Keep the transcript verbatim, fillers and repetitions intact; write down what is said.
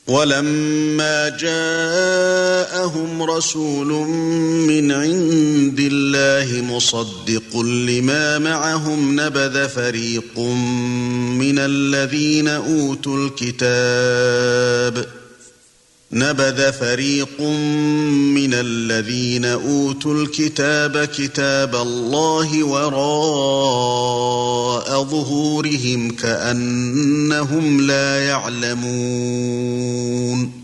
وَلَمَّا جَاءَهُمْ رَسُولٌ مِّنْ عِندِ اللَّهِ مُصَدِّقٌ لِّمَا مَعَهُمْ نَبَذَ فَرِيقٌ مِّنَ الَّذِينَ أُوتُوا الْكِتَابَ نَبَذَ فَرِيقٌ مِّنَ الَّذِينَ أُوتُوا الْكِتَابَ كِتَابَ اللَّهِ وَرَاءَ ظُهُورِهِمْ كَأَنَّهُمْ لَا يَعْلَمُونَ